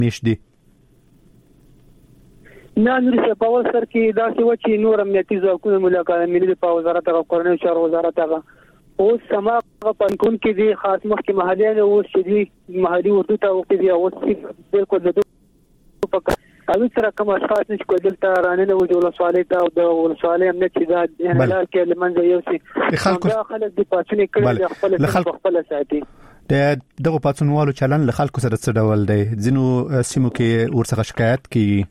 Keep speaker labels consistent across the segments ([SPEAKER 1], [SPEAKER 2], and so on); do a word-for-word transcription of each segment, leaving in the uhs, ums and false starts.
[SPEAKER 1] میش دي؟
[SPEAKER 2] نه نور په اول سر کې دا څه و چې نور امنیتي ځواکونه ملاقات ملي په وزارت او قانوني چارو وزارت هغه اوس سما پنکون کې دي خاص مخ کې محلي او شدي محلي اردو ته وقفي او بالکل د په اوی سره کوم اشخاص چې کوم دلته رانه و جوړ سوالې ته او د ولسوالۍ امنیت چې دا انحلال کې لمنځه یو سي خلک خلک د پاتونې کړي خپل خپل ساتي
[SPEAKER 1] د دغه پاتونوالو چلن له خلکو سره څه ډول دی ځینو سیمو کې ورڅخه شکایت کوي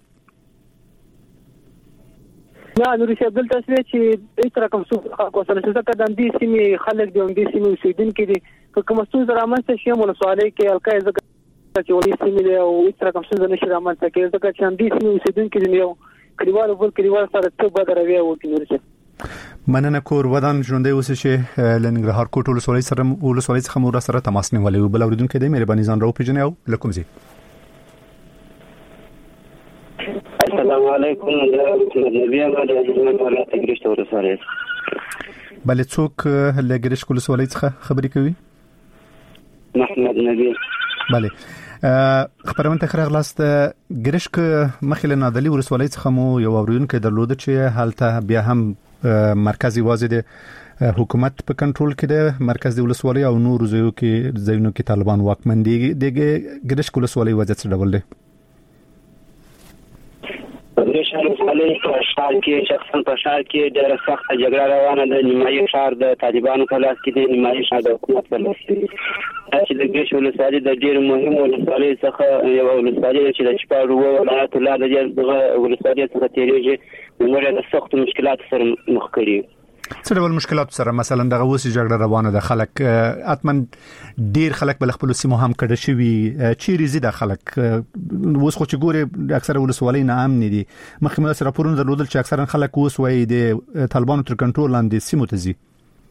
[SPEAKER 2] نه نور څه دلته څه چې هیڅ رقم څه خلکو سره څه کده د دې سیمې خلک د دې سیمې اوسیدونکو دي کوم څه زره ماسته شي ولسوالۍ کې الکای زګ چې ولې سیمې او هیڅ رقم څه نشي رامنځته کېږي ځکه چې دې سیمې اوسیدونکو دي یو کلیوال بل کلیوال سره څه بدروي او کې
[SPEAKER 1] مننه کور ودان ژوندې اوسه چې لنګرهار کوټ ولسوالۍ سره ولسوالۍ څخه مور سره تماس نیولې بل اوریدونکو دې مهرباني ځان راو پیژنې او لکم زی
[SPEAKER 3] السلام علیکم نبی امام د ولایت ګریشت ولسوالۍ
[SPEAKER 1] بل څوک له ګریشت ولسوالۍ څخه خبرې کوي
[SPEAKER 3] محمد نبی
[SPEAKER 1] بله خبرونه تخرغ لاست ګریشت مخله نادلی ولسوالۍ څخه مو یو اوریدونکو درلود چې حالته بیا هم مرکزی واضح د حکومت په کنټرول کې د مرکز د ولسوالۍ او نور ځایونو کې ځایونو کې طالبان واکمن دي د ګریشت ولسوالۍ وضعیت څه ډول دی
[SPEAKER 3] ګریشت ولسوالۍ په شهر کې شخصا په شهر کې ډېره سخته جګړه روانه ده نیمایي شهر د طالبانو په لاس کې دی نیمایي شهر د حکومت په لاس کې دی چې د ګریشت ولسوالۍ د ډېر مهم ولسوالۍ څخه یو ولسوالۍ چې د شپږ ولایتو لا د ولسوالۍ څخه تیریږي نو د سخت مشکلات سره مخ کړي
[SPEAKER 1] څه ډول مشکلات سره مثلا دغه وسی جګړه روانه ده خلک اتمن ډیر خلک بل خپل سیمو هم کډه شوی چیرې زیاده خلک وس خو چې ګوره اکثره ولسوالۍ نه امن دي مخکې سره پرون درلودل چې اکثرا خلک وس وای د طالبانو تر کنټرول لاندې سیمو ته زی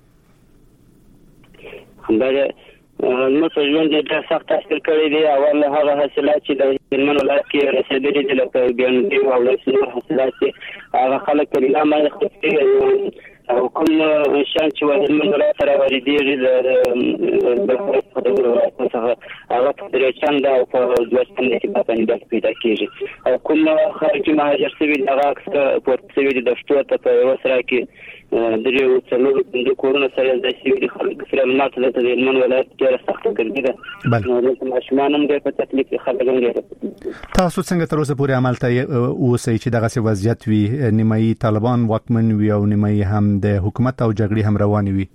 [SPEAKER 3] همدغه نو په ژوند کې سخت تاثیر کړی دی اول هغه حاصلات چې د هلمند ولایت کې رسیدلي دي لکه بیانګي او لسنور حاصلات هغه خلک کله ما خپل او کوم شان چې هلمند ولایت سره ورېدي د د د هغه په درې چنده او په دوستنه کې په باندې پیدا کیږي او کوم خارجي مهاجر شوی دغه اکثر پورت شوی د شتو ته په وسره کې درې څلور د کورونه سره د سیوري خلک سره ماته د هلمند ولایت ډېر سخت کړی ده نو ماشومان هم د تکلیف خلک هم
[SPEAKER 1] تاسو څنګه تر اوسه پورې عمل ته اوسئ چې دغه څه وضعیت وي نیمایي طالبان واکمن وي او نیمایي هم د حکومت او جګړې هم روانې وي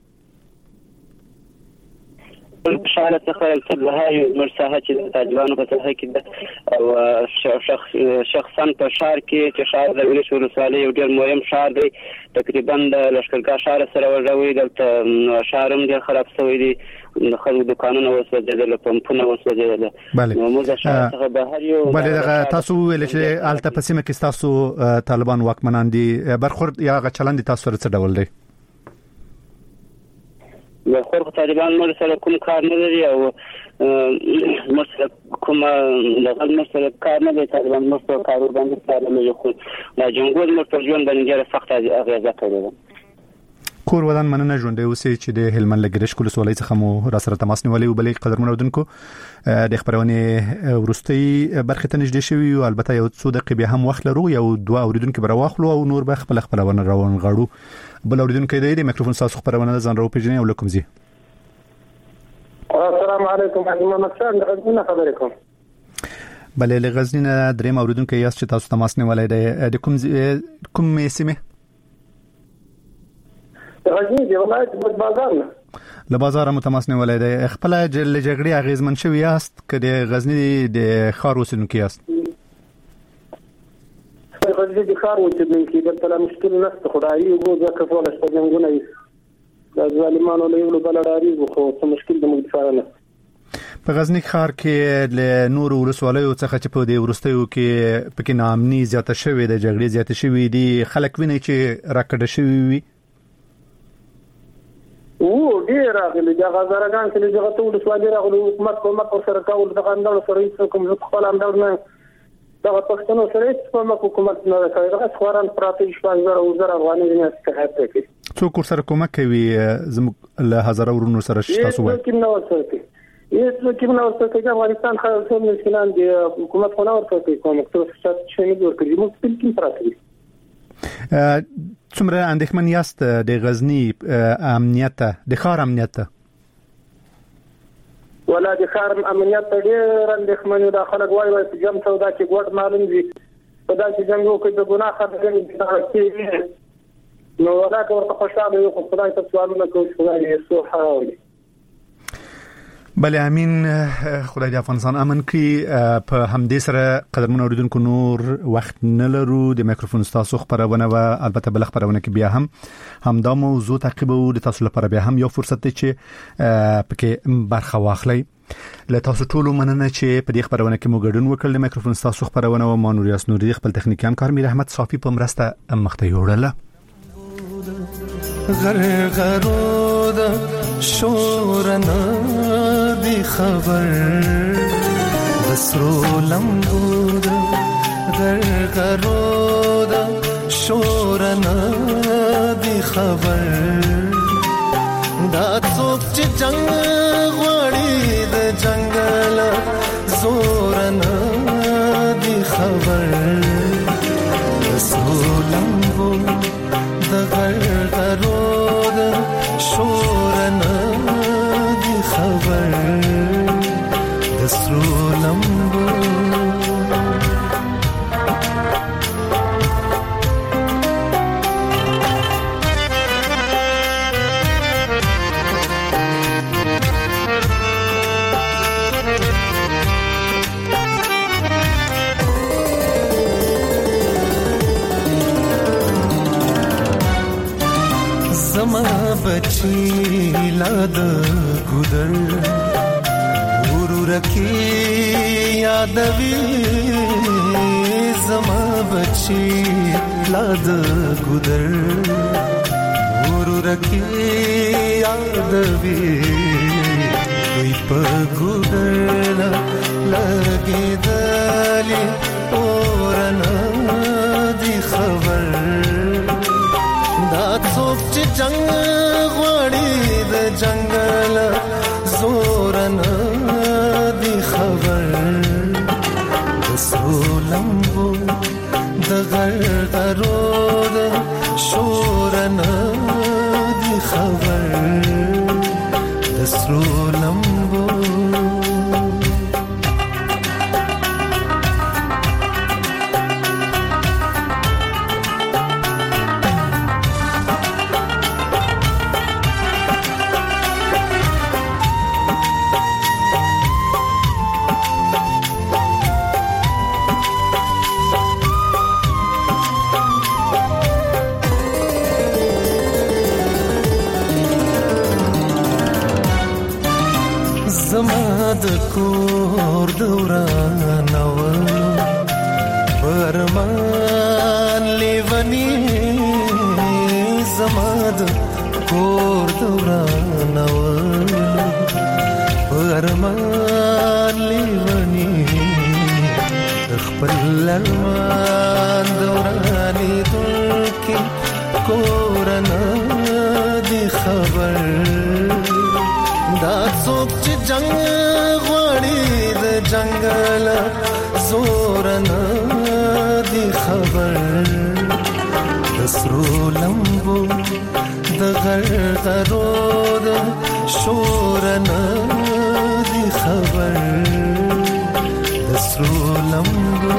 [SPEAKER 3] شاله څخه څه هاي مرساحه چې د طالبانو په څخه کې او شخص شخصا په شهر کې چې شهر د ګریشت ولسوالۍ یو ډېر مهم شهر دی تقریبا د لشکرګاه شهر سره ورغوي دلته شهر هم ډېر خراب شوی دی د خلکو دکانونه وسوځېدل پمپونه وسوځېدل
[SPEAKER 1] نو
[SPEAKER 3] موږ د شهر څخه بهر یو
[SPEAKER 1] بله تاسو ویل چې الته په سیمه کې تاسو طالبان واکمنان دي برخورد یا غ چلند تاسو سره څه ډول دی
[SPEAKER 3] د خلکو طالبان مر سره کوم کار نه لري او مر سره کوم لغل مر سره کار نه لري طالبان مر سره کار باندې کار نه لري خو د جنگول مر په ژوند باندې ډېر سخت اغیزه کوي
[SPEAKER 1] کور ودان مننه ژوندې اوسئ چې د هلمند لګریش ولسوالۍ څخه مو را سره تماس نیولې او بلې قدرمن اودونکو د خبرونه ورستي برخه ته نږدې شوی او البته یو څو دقیقې به هم وخت لرو یو دوه اوریدونکو به راوخلو او نور به خپل خپلونه روان غړو بل اوریدونکو د میکروفون تاسو خبرونه ځان راو پیژنې او لکم زی
[SPEAKER 4] السلام علیکم محمد شاه د غزنی خبرې کوم
[SPEAKER 1] بلې له غزنی نه دریم اوریدونکو یاست چې تاسو تماس نیولې د کوم کوم سیمه
[SPEAKER 4] غزنی دی ولایت د بازار نه
[SPEAKER 1] له بازار متماس نیولې ده خپل جل جګړې اغیزمن شوی یاست کله غزنی د خار اوسونکو یاست
[SPEAKER 4] غزنی د خار اوسونکو د تل مشکل نشته خدای یو ځکه ټول ستنګونه یې د ظالمانو له یو بل لاري خو څه مشکل د مدفع نه
[SPEAKER 1] په غزنی ښار کې له نور ولسوالیو څخه چې په دې ورستیو کې پکې نامني زیاته شوې د جګړې زیاته شوې دي خلک ویني چې راکړه شوی وي
[SPEAKER 4] او ډیر راغلي دا غزارګان چې دغه ټول ولسوالۍ راغلي حکومت کومه سره کول د غندل سره کوم خپل انداز نه دا پښتنو سره کومه حکومت نه کوي دا خوران پراته شوان زره او زره افغاني نه څه کوي
[SPEAKER 1] څوک سره کومه کوي زم له هزار ورونو سره تاسو وایي
[SPEAKER 4] کوم نو سره کوي یې څه کې نو څه کې افغانستان خاصه مشکلان دي حکومت خو نه ورته کوم څه څه نه ورکړي موږ په کې پراته
[SPEAKER 1] څومره اندېښمن یاست د غزنی امنیت د ښار امنیت
[SPEAKER 4] ولا د ښار امنیت ډېر اندېښمن دا خلک وایي چې جام سودا کې ګوډ معلوم دي په داسې جنګو کې د ګناه خبرې کوي نو ولا که ورته خوشاله یو خدای ته سوالونه کوي خدای یې سوحه راوړي.
[SPEAKER 1] بله امین خدای د افغانستان امن کړي. په همدې سره قدرمن اوریدونکو نور وخت نه لرو د میکروفون تاسو خبرونه و البته بل خبرونه کې بیا هم همدا موضوع تعقیبو د تاسو لپاره بیا هم یو فرصت دی چې پکې برخه واخلئ. له تاسو ټولو مننه چې په دې خبرونه کې مو ګډون وکړل. د میکروفون تاسو خبرونه و مانور یاس نوري خپل تخنیکی همکار میر احمد صافی په مرسته مخته یوړله.
[SPEAKER 5] غرغرود شورنا دی خبر بسرو لمبود غرغرود شورنا دی خبر دا څوک چې جنگ غوړي د جنگل زورنا دی خبر بسرو لمبود غرغرود شورنا دی خبر دسرو لمبو زما بچی لاد ګودر ورور کی یادوي زما بچی لاد ګودر ورور کی یادوي وي په ګودر لګي دلی اورنا دی خبر دا څوک چې جنگ غوړي د جنگل زورنا دی خبر دسرو لمبو د غرغرود شورنا دی خبر دسرو لمبو زما د کور دوران نو پرمان لیونی زما د کور دوران نو پرمان لیونی خپل لرمان دورانی دلکی کورنا دی خبر دا څوک چې جنگ غوړي د جنگل زورنا دی خبر دسرو لمبو د غرغرود شورنا دی خبر دسرو لمبو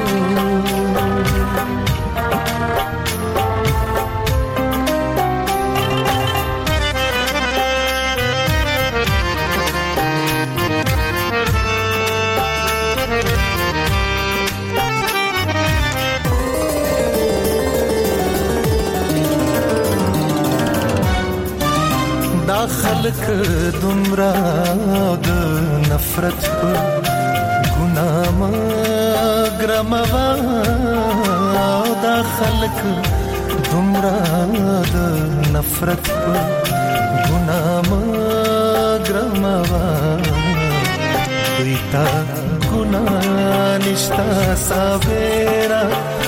[SPEAKER 5] خلق دمرا د نفرت په ګناه مګرموا دا خلق دمرا د نفرت په ګناه مګرموا ویتا ګناه نشتا ساویرا